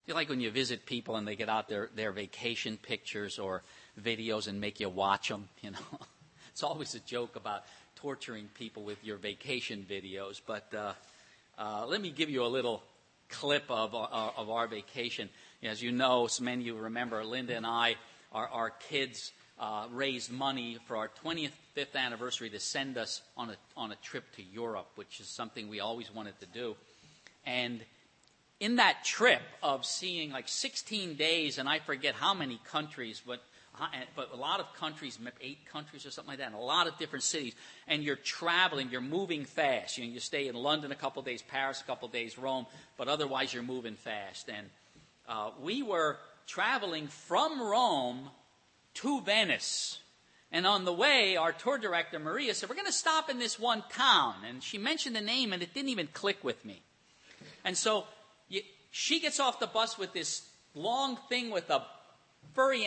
You like when you visit people and they get out their vacation pictures or videos and make you watch them, you know. It's always a joke about torturing people with your vacation videos. But let me give you a little clip of our vacation. As you know, so many of you remember, Linda and I, our kids raised money for our 25th anniversary to send us on a trip to Europe, which is something we always wanted to do. And in that trip of seeing like 16 days, and I forget how many countries, but a lot of countries, 8 countries or something like that, and a lot of different cities, and you're traveling, you're moving fast. You know, you stay in London a couple of days, Paris a couple of days, Rome, but otherwise you're moving fast. And we were traveling from Rome to Venice. And on the way, our tour director, Maria, said, we're going to stop in this one town. And she mentioned the name, and it didn't even click with me. And so she gets off the bus with this long thing with a furry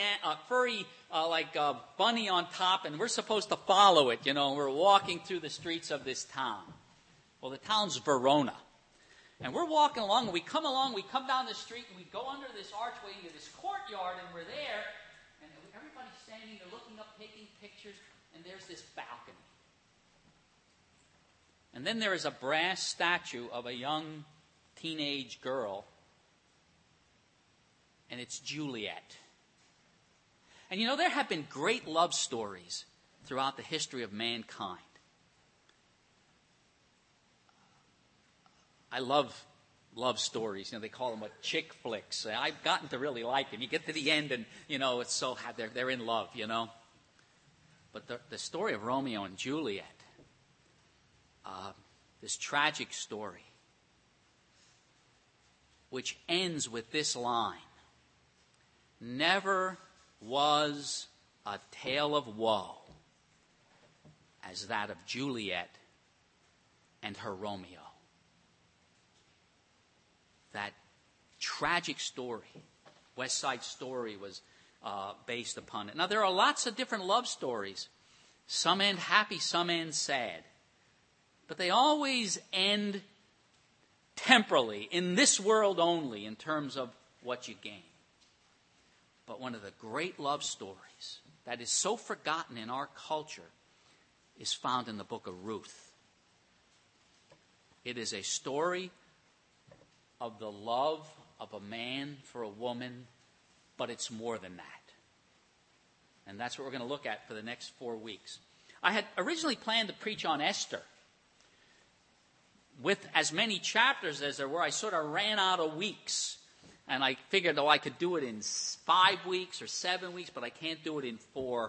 bunny on top, and we're supposed to follow it, you know. We're walking through the streets of this town. Well, the town's Verona. And we're walking along, and we come down the street, and we go under this archway into this courtyard, and we're there, and everybody's standing there looking up, taking pictures, and there's this balcony. And then there is a brass statue of a young teenage girl, and it's Juliet. And you know, there have been great love stories throughout the history of mankind. I love love stories. You know, they call them chick flicks. I've gotten to really like them. You get to the end and, you know, it's so they're in love, you know. But the story of Romeo and Juliet, this tragic story, which ends with this line: never was a tale of woe as that of Juliet and her Romeo. That tragic story, West Side Story, was based upon it. Now, there are lots of different love stories. Some end happy, some end sad. But they always end temporally, in this world only, in terms of what you gain. But one of the great love stories that is so forgotten in our culture is found in the book of Ruth. It is a story of the love of a man for a woman, but it's more than that. And that's what we're going to look at for the next 4 weeks. I had originally planned to preach on Esther. With as many chapters as there were, I sort of ran out of weeks. And I figured, I could do it in 5 weeks or 7 weeks, but I can't do it in 4.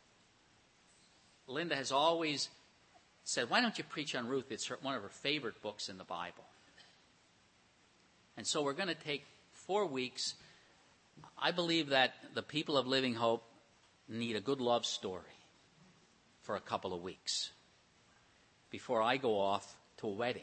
Linda has always said, why don't you preach on Ruth? It's one of her favorite books in the Bible. And so we're going to take 4 weeks. I believe that the people of Living Hope need a good love story for a couple of weeks before I go off to a wedding.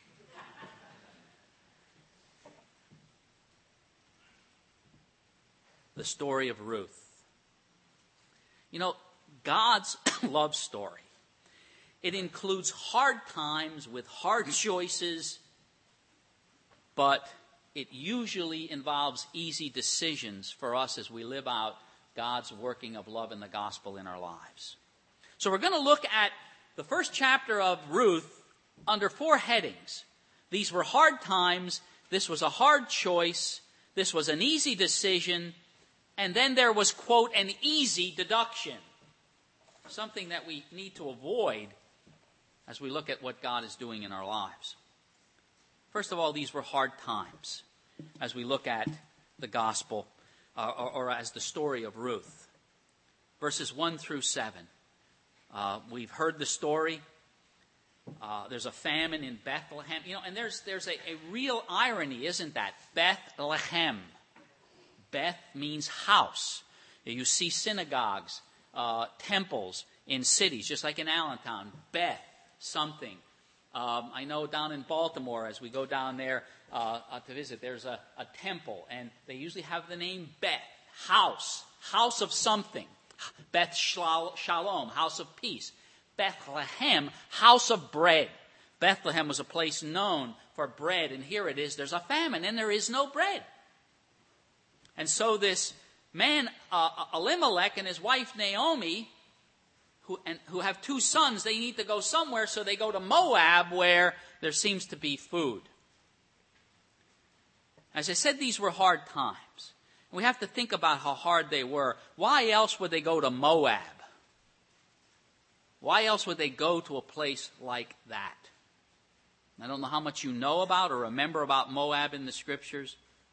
The story of Ruth. You know, God's love story, it includes hard times with hard choices, but it usually involves easy decisions for us as we live out God's working of love in the gospel in our lives. So we're going to look at the first chapter of Ruth under 4 headings. These were hard times. This was a hard choice. This was an easy decision. And then there was, quote, an easy deduction. Something that we need to avoid as we look at what God is doing in our lives. First of all, these were hard times as we look at the gospel or as the story of Ruth. Verses 1 through 7. We've heard the story. There's a famine in Bethlehem. You know, and there's a real irony, isn't that? Bethlehem. Beth means house. You see synagogues, temples in cities, just like in Allentown. Beth, something. I know down in Baltimore, as we go down there to visit, there's a temple, and they usually have the name Beth, house of something. Beth Shalom, house of peace. Bethlehem, house of bread. Bethlehem was a place known for bread, and here it is, there's a famine, and there is no bread. And so this man, Elimelech, and his wife Naomi, who have 2 sons, they need to go somewhere, so they go to Moab where there seems to be food. As I said, these were hard times. We have to think about how hard they were. Why else would they go to Moab? Why else would they go to a place like that? I don't know how much you know about or remember about Moab in the Scriptures.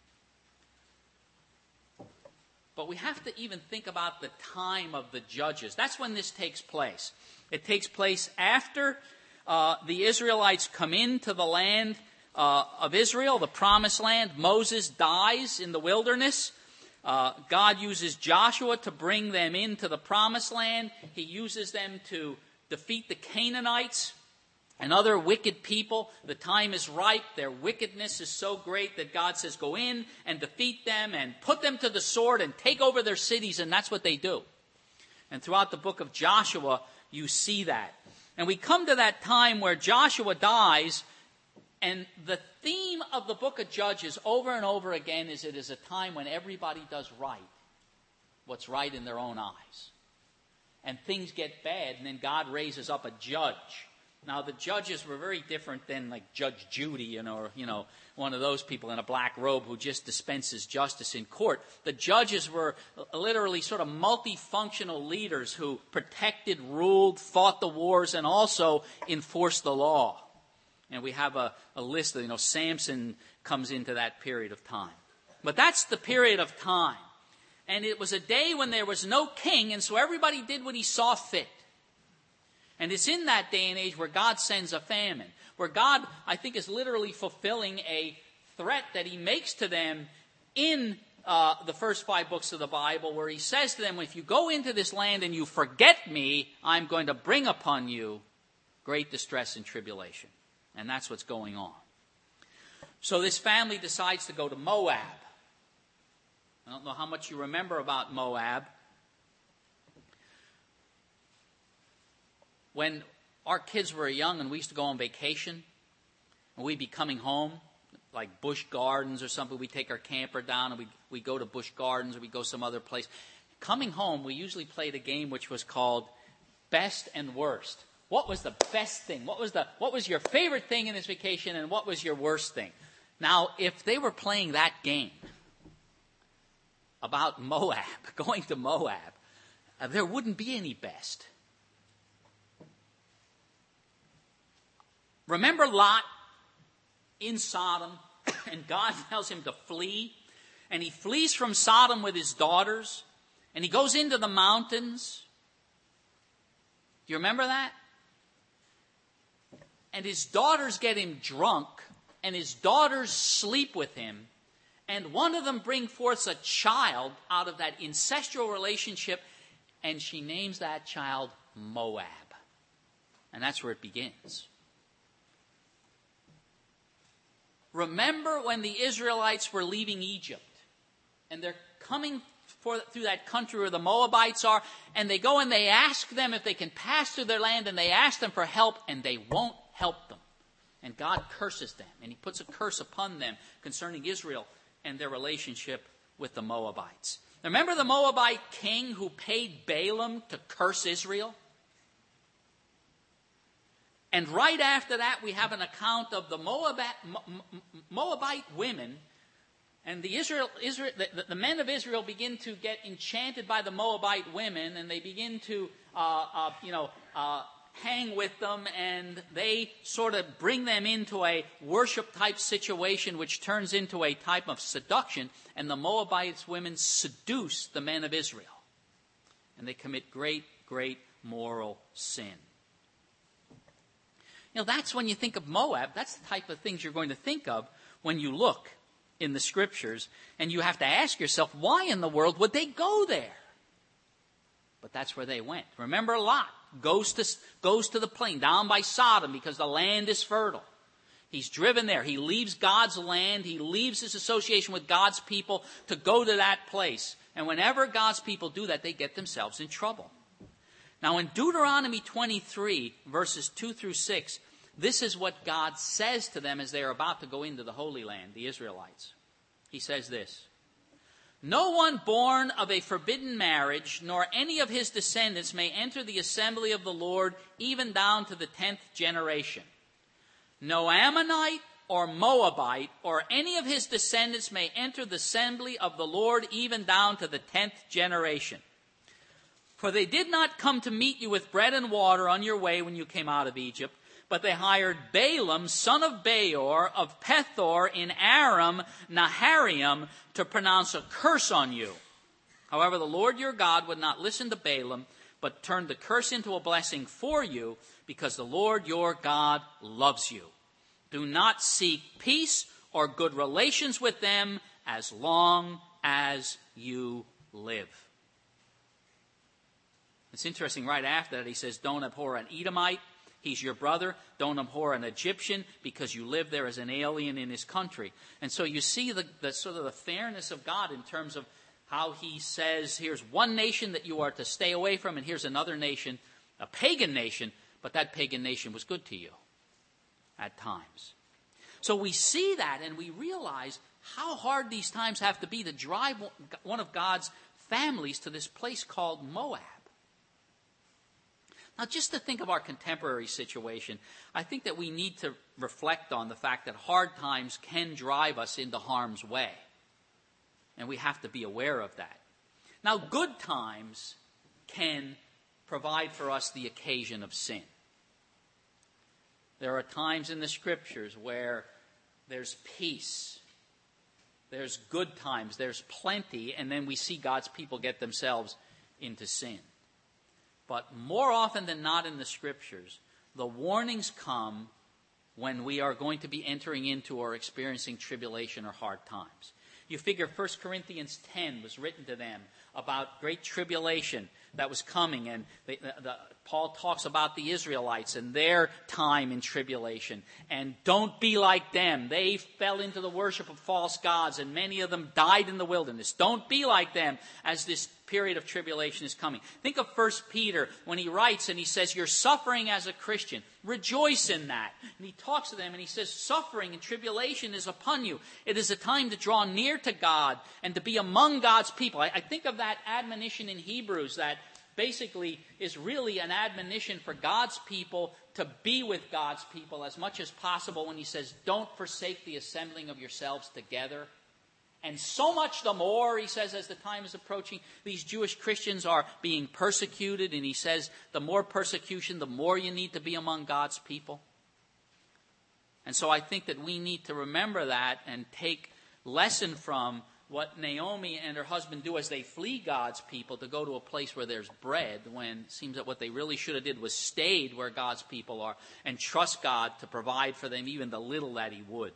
But we have to even think about the time of the judges. That's when this takes place. It takes place after the Israelites come into the land of Israel, the promised land. Moses dies in the wilderness. God uses Joshua to bring them into the promised land. He uses them to defeat the Canaanites and other wicked people. The time is ripe. Their wickedness is so great that God says, go in and defeat them and put them to the sword and take over their cities, and that's what they do. And throughout the book of Joshua, you see that. And we come to that time where Joshua dies, and the theme of the book of Judges over and over again is it is a time when everybody does right, what's right in their own eyes. And things get bad, and then God raises up a judge. Now, the judges were very different than like Judge Judy, or one of those people in a black robe who just dispenses justice in court. The judges were literally sort of multifunctional leaders who protected, ruled, fought the wars, and also enforced the law. And we have a list of, Samson comes into that period of time. But that's the period of time. And it was a day when there was no king, and so everybody did what he saw fit. And it's in that day and age where God sends a famine, where God, I think, is literally fulfilling a threat that he makes to them in the first 5 books of the Bible, where he says to them, if you go into this land and you forget me, I'm going to bring upon you great distress and tribulation. And that's what's going on. So this family decides to go to Moab. I don't know how much you remember about Moab. When our kids were young and we used to go on vacation, and we'd be coming home, like Busch Gardens or something, we'd take our camper down and we'd go to Busch Gardens or we'd go some other place. Coming home, we usually played a game which was called Best and Worst. What was the best thing? What was your favorite thing in this vacation, and what was your worst thing? Now, if they were playing that game about Moab, going to Moab, there wouldn't be any best. Remember Lot in Sodom, and God tells him to flee, and he flees from Sodom with his daughters, and he goes into the mountains. Do you remember that? And his daughters get him drunk, and his daughters sleep with him, and one of them brings forth a child out of that incestual relationship, and she names that child Moab. And that's where it begins. Remember when the Israelites were leaving Egypt, and they're coming through that country where the Moabites are, and they go and they ask them if they can pass through their land, and they ask them for help, and they won't help them. And God curses them, and he puts a curse upon them concerning Israel and their relationship with the Moabites. Remember the Moabite king who paid Balaam to curse Israel? And right after that, we have an account of the Moabite women, and the men of Israel begin to get enchanted by the Moabite women, and they begin to, hang with them, and they sort of bring them into a worship-type situation, which turns into a type of seduction, and the Moabite women seduce the men of Israel, and they commit great, great moral sin. That's when you think of Moab. That's the type of things you're going to think of when you look in the Scriptures. And you have to ask yourself, why in the world would they go there? But that's where they went. Remember Lot goes to the plain down by Sodom because the land is fertile. He's driven there. He leaves God's land. He leaves his association with God's people to go to that place. And whenever God's people do that, they get themselves in trouble. Now, in Deuteronomy 23, verses 2 through 6, this is what God says to them as they are about to go into the Holy Land, the Israelites. He says this: No one born of a forbidden marriage, nor any of his descendants may enter the assembly of the Lord, even down to the 10th generation. No Ammonite or Moabite or any of his descendants may enter the assembly of the Lord, even down to the 10th generation. For they did not come to meet you with bread and water on your way when you came out of Egypt, but they hired Balaam, son of Beor, of Pethor in Aram Naharaim, to pronounce a curse on you. However, the Lord your God would not listen to Balaam, but turned the curse into a blessing for you, because the Lord your God loves you. Do not seek peace or good relations with them as long as you live. It's interesting, right after that he says, don't abhor an Edomite. He's your brother. Don't abhor an Egyptian, because you live there as an alien in his country. And so you see the sort of the fairness of God in terms of how he says, here's one nation that you are to stay away from, and here's another nation, a pagan nation, but that pagan nation was good to you at times. So we see that and we realize how hard these times have to be to drive one of God's families to this place called Moab. Now, just to think of our contemporary situation, I think that we need to reflect on the fact that hard times can drive us into harm's way. And we have to be aware of that. Now, good times can provide for us the occasion of sin. There are times in the Scriptures where there's peace, there's good times, there's plenty, and then we see God's people get themselves into sin. But more often than not in the Scriptures, the warnings come when we are going to be entering into or experiencing tribulation or hard times. You figure 1 Corinthians 10 was written to them about great tribulation that was coming, and Paul talks about the Israelites and their time in tribulation. And don't be like them. They fell into the worship of false gods, and many of them died in the wilderness. Don't be like them as this period of tribulation is coming. Think of 1 Peter when he writes and he says, you're suffering as a Christian. Rejoice in that. And he talks to them and he says, suffering and tribulation is upon you. It is a time to draw near to God and to be among God's people. I think of that admonition in Hebrews that basically is really an admonition for God's people to be with God's people as much as possible when he says, don't forsake the assembling of yourselves together. And so much the more, he says, as the time is approaching, these Jewish Christians are being persecuted. And he says, the more persecution, the more you need to be among God's people. And so I think that we need to remember that and take lesson from what Naomi and her husband do as they flee God's people to go to a place where there's bread, when it seems that what they really should have did was stayed where God's people are and trust God to provide for them even the little that he would.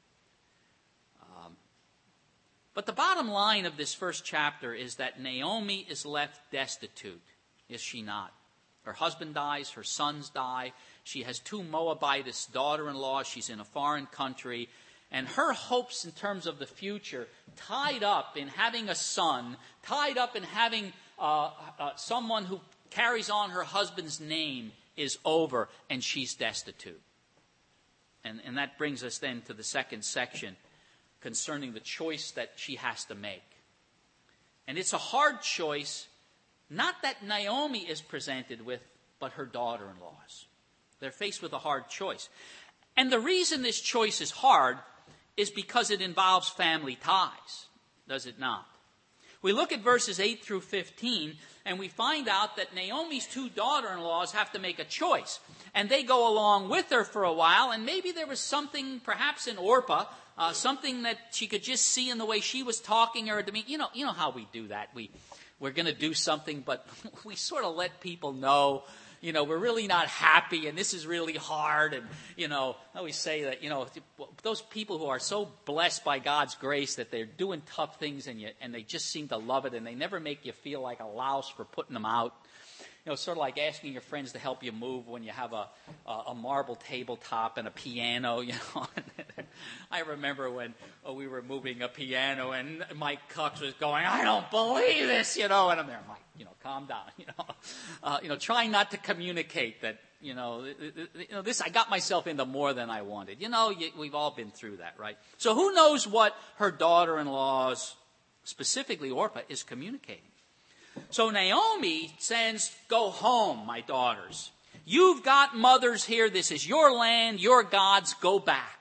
But the bottom line of this first chapter is that Naomi is left destitute, is she not? Her husband dies, her sons die. She has 2 Moabitess daughter-in-laws. She's in a foreign country. And her hopes in terms of the future, tied up in having a son, tied up in having someone who carries on her husband's name, is over, and she's destitute. And that brings us then to the second section concerning the choice that she has to make. And it's a hard choice, not that Naomi is presented with, but her daughter-in-laws. They're faced with a hard choice. And the reason this choice is hard is because it involves family ties, does it not? We look at verses 8 through 15, and we find out that Naomi's 2 daughter-in-laws have to make a choice. And they go along with her for a while, and maybe there was something, perhaps in Orpah, something that she could just see in the way she was talking or demeaning. You know how we do that. We're going to do something, but we sort of let people know, we're really not happy and this is really hard. And, I always say that, those people who are so blessed by God's grace that they're doing tough things and they just seem to love it and they never make you feel like a louse for putting them out. Sort of like asking your friends to help you move when you have a marble tabletop and a piano, I remember when we were moving a piano and Mike Cox was going, I don't believe this, and I'm there, Mike, calm down, trying not to communicate that, this, I got myself into more than I wanted. We've all been through that, right? So who knows what her daughter-in-laws specifically Orpah, is communicating. So Naomi says, go home, my daughters. You've got mothers here. This is your land, your gods. Go back.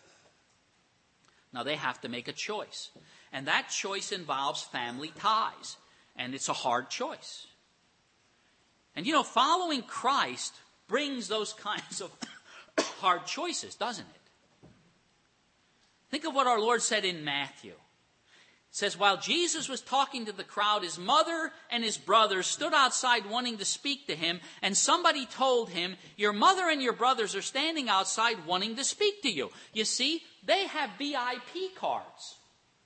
Now they have to make a choice. And that choice involves family ties. And it's a hard choice. And following Christ brings those kinds of hard choices, doesn't it? Think of what our Lord said in Matthew. It says, while Jesus was talking to the crowd, his mother and his brothers stood outside wanting to speak to him, and somebody told him, your mother and your brothers are standing outside wanting to speak to you. You see, they have VIP cards.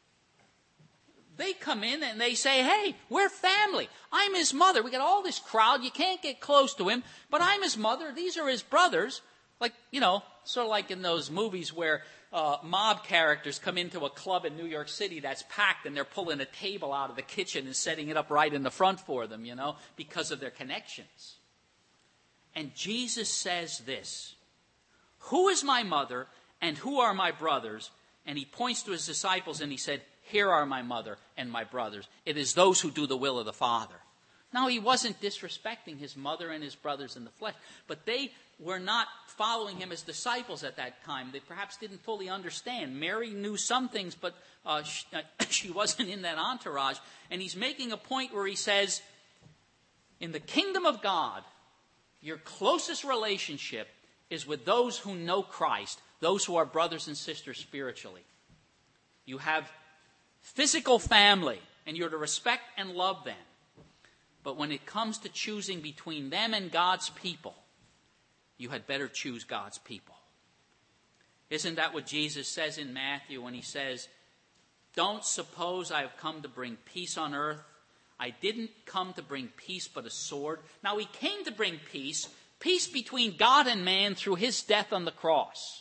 They come in and they say, hey, we're family. I'm his mother. We got all this crowd. You can't get close to him, but I'm his mother. These are his brothers. Like, sort of like in those movies where mob characters come into a club in New York City that's packed and they're pulling a table out of the kitchen and setting it up right in the front for them, because of their connections. And Jesus says this, who is my mother and who are my brothers? And he points to his disciples and he said, here are my mother and my brothers. It is those who do the will of the Father. Now, he wasn't disrespecting his mother and his brothers in the flesh, but they were not following him as disciples at that time. They perhaps didn't fully understand. Mary knew some things, but she wasn't in that entourage. And he's making a point where he says, in the kingdom of God, your closest relationship is with those who know Christ, those who are brothers and sisters spiritually. You have physical family, and you're to respect and love them. But when it comes to choosing between them and God's people, you had better choose God's people. Isn't that what Jesus says in Matthew when he says, don't suppose I have come to bring peace on earth. I didn't come to bring peace but a sword. Now he came to bring peace between God and man through his death on the cross.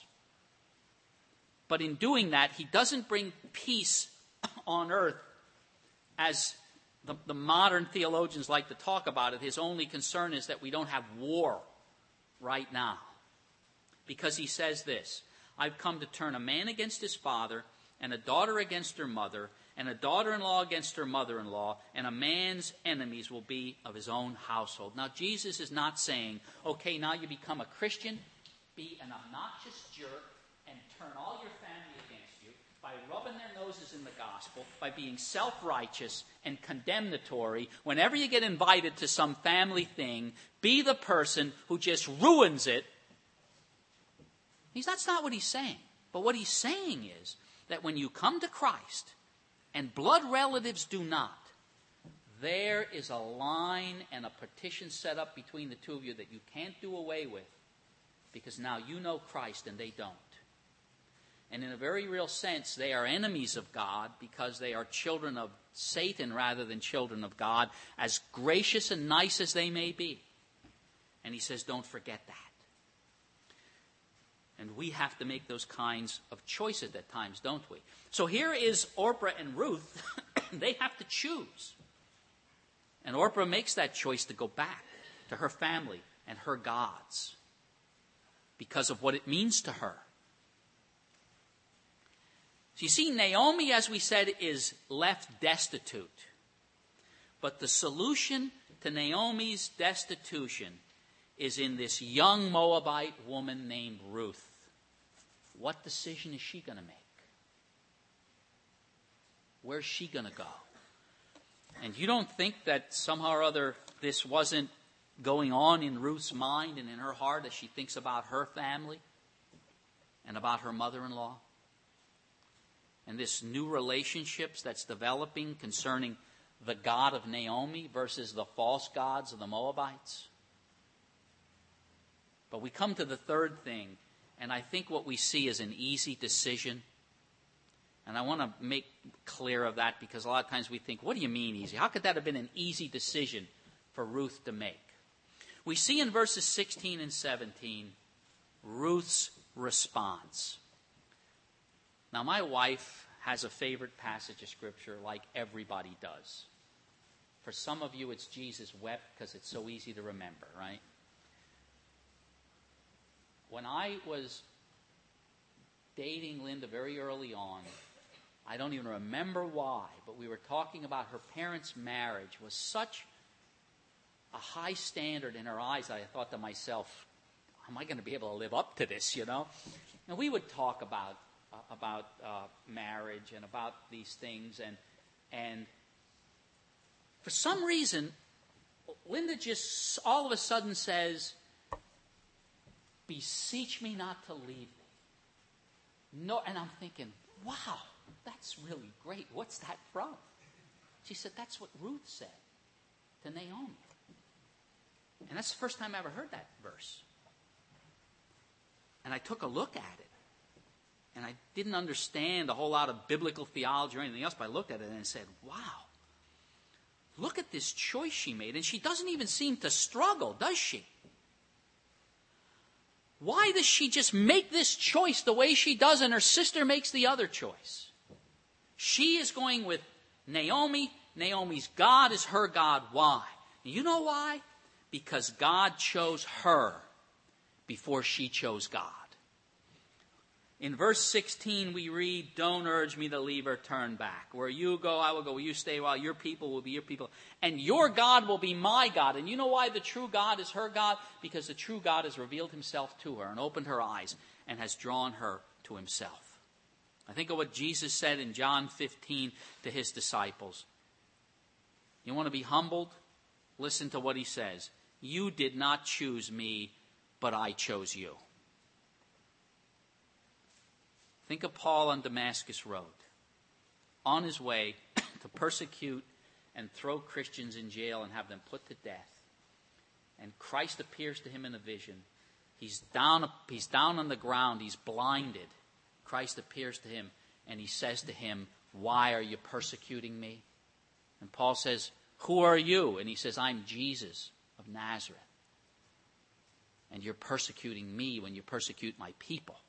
But in doing that, he doesn't bring peace on earth as the modern theologians like to talk about it. His only concern is that we don't have war right now. Because he says this, I've come to turn a man against his father, and a daughter against her mother, and a daughter-in-law against her mother-in-law, and a man's enemies will be of his own household. Now, Jesus is not saying, okay, now you become a Christian, be an obnoxious jerk, and turn all your family against you by rubbing their noses in the gospel, by being self-righteous and condemnatory. Whenever you get invited to some family thing, be the person who just ruins it. That's not what he's saying. But what he's saying is that when you come to Christ, and blood relatives do not, there is a line and a partition set up between the two of you that you can't do away with, because now you know Christ and they don't. And in a very real sense, they are enemies of God because they are children of Satan rather than children of God, as gracious and nice as they may be. And he says, don't forget that. And we have to make those kinds of choices at times, don't we? So here is Orpah and Ruth. They have to choose. And Orpah makes that choice to go back to her family and her gods because of what it means to her. So you see, Naomi, as we said, is left destitute. But the solution to Naomi's destitution is in this young Moabite woman named Ruth. What decision is she going to make? Where's she going to go? And you don't think that somehow or other this wasn't going on in Ruth's mind and in her heart as she thinks about her family and about her mother-in-law? And this new relationships that's developing concerning the God of Naomi versus the false gods of the Moabites? But we come to the third thing, and I think what we see is an easy decision. And I want to make clear of that because a lot of times we think, what do you mean easy? How could that have been an easy decision for Ruth to make? We see in verses 16 and 17 Ruth's response. Now, my wife has a favorite passage of Scripture like everybody does. For some of you, it's Jesus wept because it's so easy to remember, right? When I was dating Linda very early on, I don't even remember why, but we were talking about her parents' marriage was such a high standard in her eyes that I thought to myself, am I going to be able to live up to this, you know? And we would talk about marriage and about these things, and for some reason, Linda just all of a sudden says, beseech me not to leave me. No, and I'm thinking, wow, that's really great. What's that from? She said, that's what Ruth said to Naomi. And that's the first time I ever heard that verse. And I took a look at it. And I didn't understand a whole lot of biblical theology or anything else, but I looked at it and said, wow, look at this choice she made. And she doesn't even seem to struggle, does she? Why does she just make this choice the way she does and her sister makes the other choice? She is going with Naomi. Naomi's God is her God. Why? You know why? Because God chose her before she chose God. In verse 16 we read, don't urge me to leave or turn back. Where you go, I will go. Where you stay, while your people will be your people. And your God will be my God. And you know why the true God is her God? Because the true God has revealed himself to her and opened her eyes and has drawn her to himself. I think of what Jesus said in John 15 to his disciples. You want to be humbled? Listen to what he says. You did not choose me, but I chose you. Think of Paul on Damascus Road, on his way to persecute and throw Christians in jail and have them put to death. And Christ appears to him in a vision. He's down on the ground. He's blinded. Christ appears to him and he says to him, why are you persecuting me? And Paul says, who are you? And he says, I'm Jesus of Nazareth. And you're persecuting me when you persecute my people.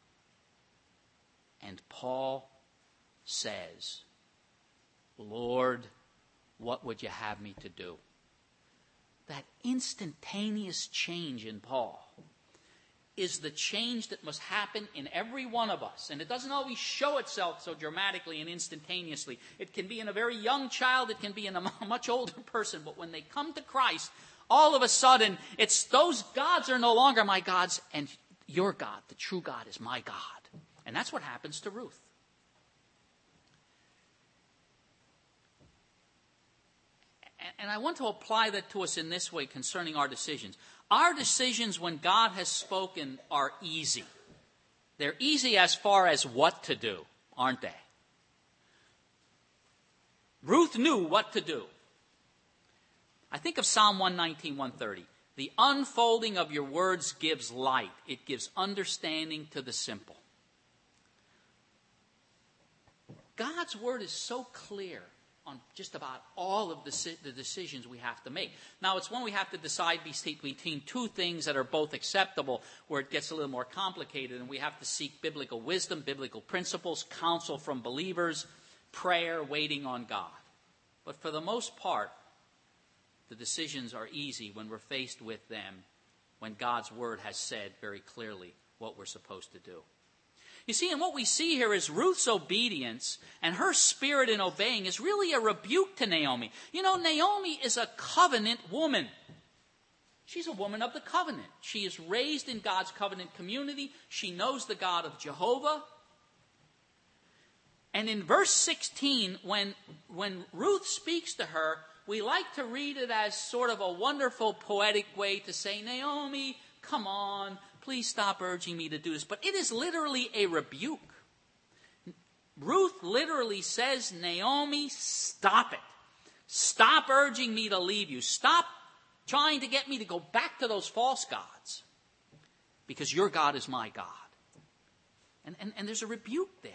And Paul says, Lord, what would you have me to do? That instantaneous change in Paul is the change that must happen in every one of us. And it doesn't always show itself so dramatically and instantaneously. It can be in a very young child. It can be in a much older person. But when they come to Christ, all of a sudden, it's those gods are no longer my gods, and your God, the true God, is my God. And that's what happens to Ruth. And I want to apply that to us in this way concerning our decisions. Our decisions when God has spoken are easy. They're easy as far as what to do, aren't they? Ruth knew what to do. I think of Psalm 119, 130. The unfolding of your words gives light. It gives understanding to the simple. God's word is so clear on just about all of the decisions we have to make. Now, it's when we have to decide between two things that are both acceptable where it gets a little more complicated, and we have to seek biblical wisdom, biblical principles, counsel from believers, prayer, waiting on God. But for the most part, the decisions are easy when we're faced with them, when God's word has said very clearly what we're supposed to do. You see, and what we see here is Ruth's obedience and her spirit in obeying is really a rebuke to Naomi. You know, Naomi is a covenant woman. She's a woman of the covenant. She is raised in God's covenant community. She knows the God of Jehovah. And in verse 16, when Ruth speaks to her, we like to read it as sort of a wonderful poetic way to say, Naomi, come on, please stop urging me to do this. But it is literally a rebuke. Ruth literally says, Naomi, stop it. Stop urging me to leave you. Stop trying to get me to go back to those false gods. Because your God is my God. And there's a rebuke there.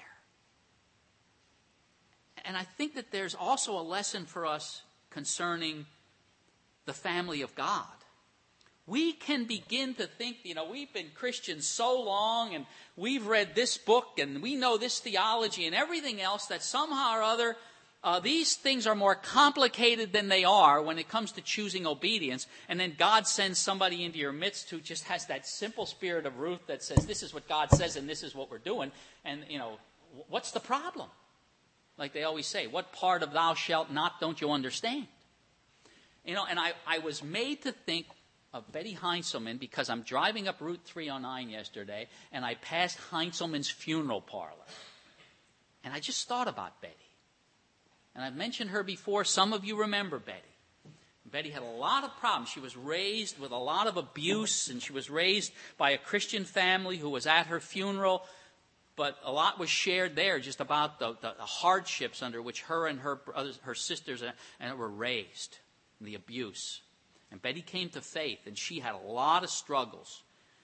And I think that there's also a lesson for us concerning the family of God. We can begin to think, we've been Christians so long and we've read this book and we know this theology and everything else that somehow or other these things are more complicated than they are when it comes to choosing obedience. And then God sends somebody into your midst who just has that simple spirit of Ruth that says, this is what God says and this is what we're doing. And, what's the problem? Like they always say, what part of thou shalt not don't you understand? You know, and I was made to think of Betty Heinzelman because I'm driving up Route 309 yesterday, and I passed Heinzelman's funeral parlor. And I just thought about Betty. And I've mentioned her before. Some of you remember Betty. Betty had a lot of problems. She was raised with a lot of abuse, and she was raised by a Christian family who was at her funeral. But a lot was shared there just about the hardships under which her and her brothers, her sisters were raised, and the abuse. And Betty came to faith, and she had a lot of struggles.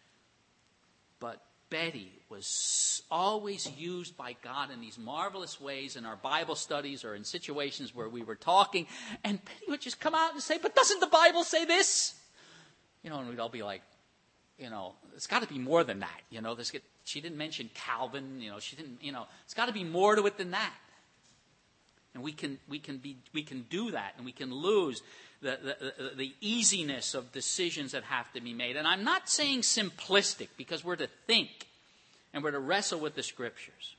But Betty was always used by God in these marvelous ways in our Bible studies or in situations where we were talking. And Betty would just come out and say, but doesn't the Bible say this? You know, and we'd all be like, you know, it's got to be more than that. You know, she didn't mention Calvin. You know, she didn't. You know, it's got to be more to it than that. And we can do that, and we can lose the easiness of decisions that have to be made. And I'm not saying simplistic, because we're to think and we're to wrestle with the Scriptures.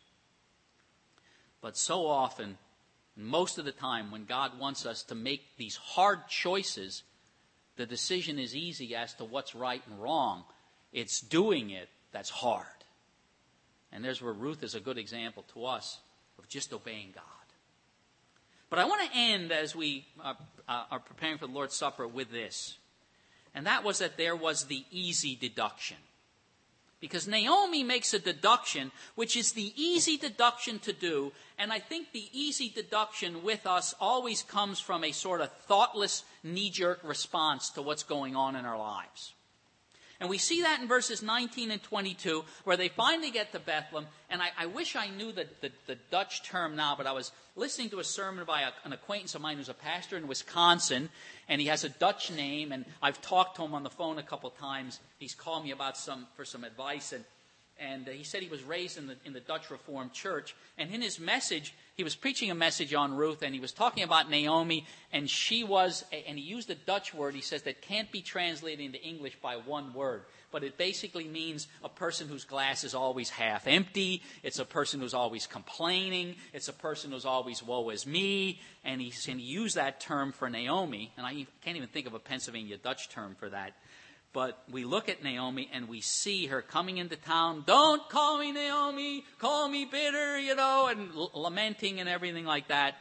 But so often, most of the time, when God wants us to make these hard choices, the decision is easy as to what's right and wrong. It's doing it that's hard. And there's where Ruth is a good example to us of just obeying God. But I want to end, as we are preparing for the Lord's Supper, with this. And that was that there was the easy deduction. Because Naomi makes a deduction, which is the easy deduction to do. And I think the easy deduction with us always comes from a sort of thoughtless, knee-jerk response to what's going on in our lives. And we see that in verses 19 and 22, where they finally get to Bethlehem. And I wish I knew the Dutch term now, but I was listening to a sermon by an acquaintance of mine who's a pastor in Wisconsin, and he has a Dutch name, and I've talked to him on the phone a couple times. He's called me for some advice, and he said he was raised in the Dutch Reformed Church, and in his message, he was preaching a message on Ruth, and he was talking about Naomi, and he used a Dutch word, he says, that can't be translated into English by one word, but it basically means a person whose glass is always half empty, it's a person who's always complaining, it's a person who's always woe is me, and he used that term for Naomi, and I can't even think of a Pennsylvania Dutch term for that. But we look at Naomi and we see her coming into town. Don't call me Naomi, call me bitter, you know, and lamenting and everything like that.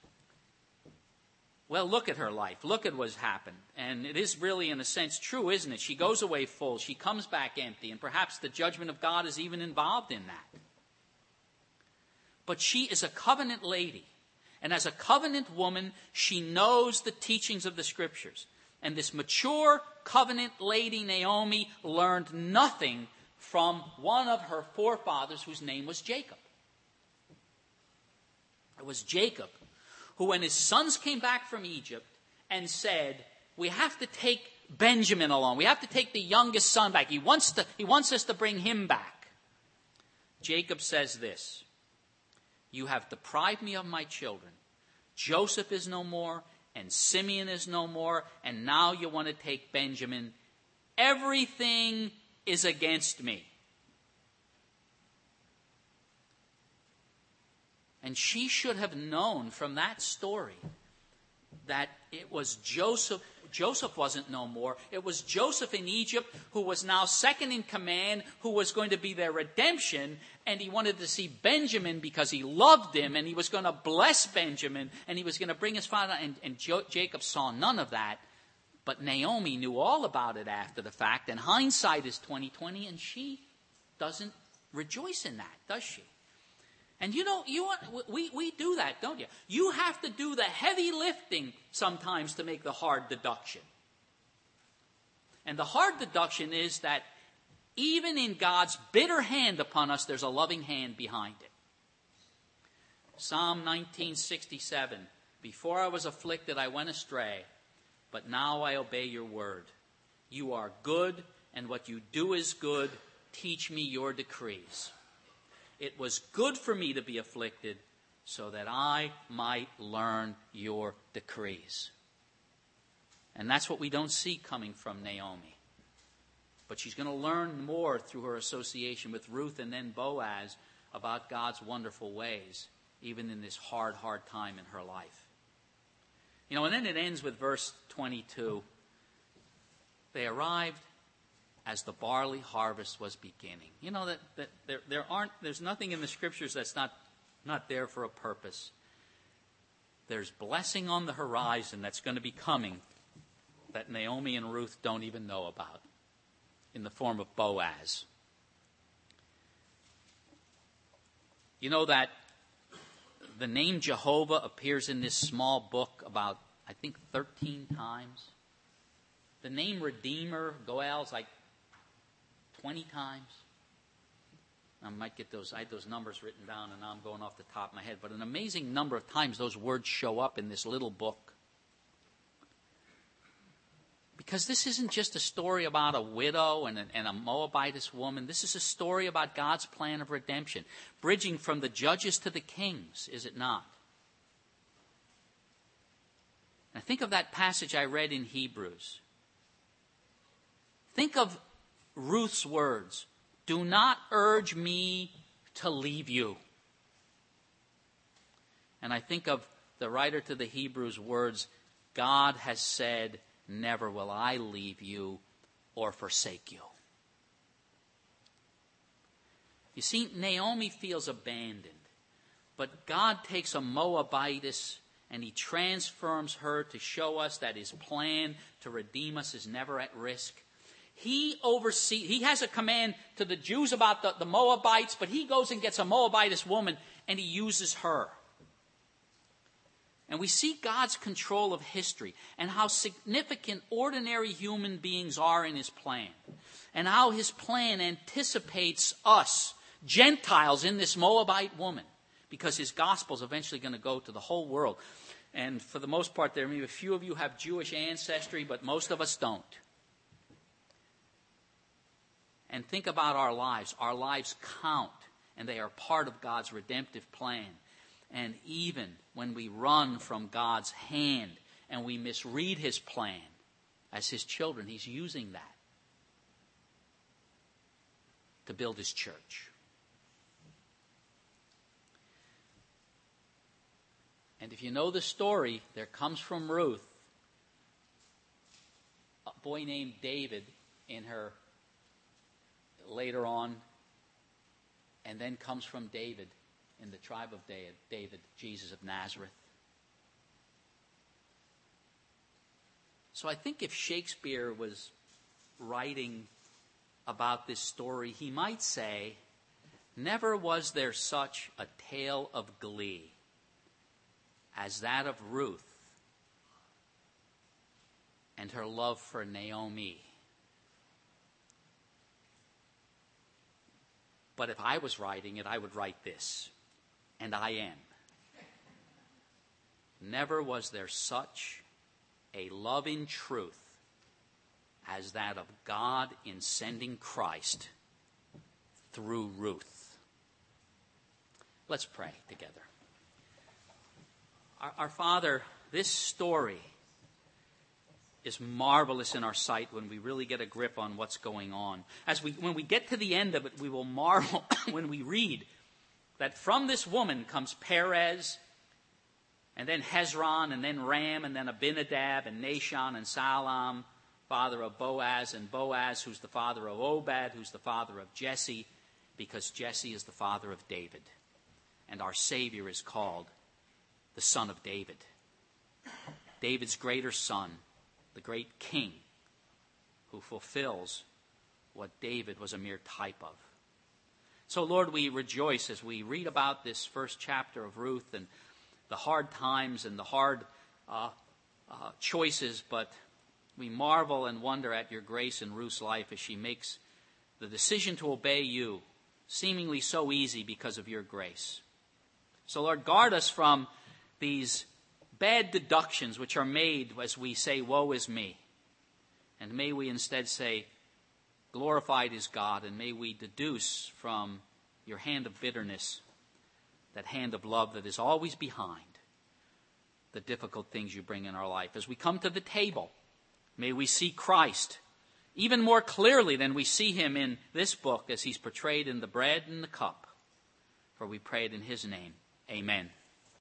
Well, look at her life. Look at what's happened. And it is really, in a sense, true, isn't it? She goes away full. She comes back empty. And perhaps the judgment of God is even involved in that. But she is a covenant lady. And as a covenant woman, she knows the teachings of the Scriptures. And this mature covenant lady, Naomi, learned nothing from one of her forefathers whose name was Jacob. It was Jacob who, when his sons came back from Egypt and said, we have to take Benjamin along. We have to take the youngest son back. He wants us to bring him back. Jacob says this, you have deprived me of my children. Joseph is no more. And Simeon is no more, and now you want to take Benjamin. Everything is against me. And she should have known from that story that it was Joseph. Joseph wasn't no more. It was Joseph in Egypt who was now second in command, who was going to be their redemption, and he wanted to see Benjamin because he loved him, and he was going to bless Benjamin, and he was going to bring his father, and Jacob saw none of that. But Naomi knew all about it after the fact, and hindsight is 20/20, and she doesn't rejoice in that, does she? And we do that, don't you? You have to do the heavy lifting sometimes to make the hard deduction. And the hard deduction is that even in God's bitter hand upon us, there's a loving hand behind it. Psalm 19:67, before I was afflicted, I went astray, but now I obey your word. You are good, and what you do is good. Teach me your decrees. It was good for me to be afflicted so that I might learn your decrees. And that's what we don't see coming from Naomi. But she's going to learn more through her association with Ruth and then Boaz about God's wonderful ways. even in this hard time in her life. And then it ends with verse 22. They arrived as the barley harvest was beginning. There's nothing in the scriptures that's not there for a purpose. There's blessing on the horizon that's going to be coming that Naomi and Ruth don't even know about, in the form of Boaz. You know that the name Jehovah appears in this small book about, I think, 13 times. The name Redeemer, Goel, is like 20 times. I might get those. I had those numbers written down, and now I'm going off the top of my head. But an amazing number of times those words show up in this little book. Because this isn't just a story about a widow and a Moabitess woman. This is a story about God's plan of redemption, bridging from the judges to the kings, is it not? Now think of that passage I read in Hebrews. Think of Ruth's words. Do not urge me to leave you. And I think of the writer to the Hebrews' words, God has said, never will I leave you or forsake you. You see, Naomi feels abandoned, but God takes a Moabitess and he transforms her to show us that his plan to redeem us is never at risk. He has a command to the Jews about the Moabites, but he goes and gets a Moabitess woman and he uses her. And we see God's control of history and how significant ordinary human beings are in his plan. And how his plan anticipates us, Gentiles, in this Moabite woman. Because his gospel is eventually going to go to the whole world. And for the most part, there may be a few of you have Jewish ancestry, but most of us don't. And think about our lives. Our lives count, and they are part of God's redemptive plan. And even when we run from God's hand and we misread his plan as his children, he's using that to build his church. And if you know the story, there comes from Ruth a boy named David in her later on, and then comes from David in the tribe of David, Jesus of Nazareth. So I think if Shakespeare was writing about this story, he might say, never was there such a tale of glee as that of Ruth and her love for Naomi. But if I was writing it, I would write this, and I am. Never was there such a love in truth as that of God in sending Christ through Ruth. Let's pray together. Our Father, this story is marvelous in our sight when we really get a grip on what's going on. When we get to the end of it, we will marvel when we read that from this woman comes Perez, and then Hezron, and then Ram, and then Abinadab, and Nahshon, and Salom, father of Boaz, and Boaz, who's the father of Obed, who's the father of Jesse, because Jesse is the father of David. And our Savior is called the Son of David. David's greater son, the great king, who fulfills what David was a mere type of. So, Lord, we rejoice as we read about this first chapter of Ruth and the hard times and the hard choices, but we marvel and wonder at your grace in Ruth's life as she makes the decision to obey you, seemingly so easy because of your grace. So, Lord, guard us from these bad deductions which are made as we say, woe is me. And may we instead say, glorified is God, and may we deduce from your hand of bitterness that hand of love that is always behind the difficult things you bring in our life. As we come to the table, may we see Christ even more clearly than we see him in this book as he's portrayed in the bread and the cup. For we pray it in his name. Amen.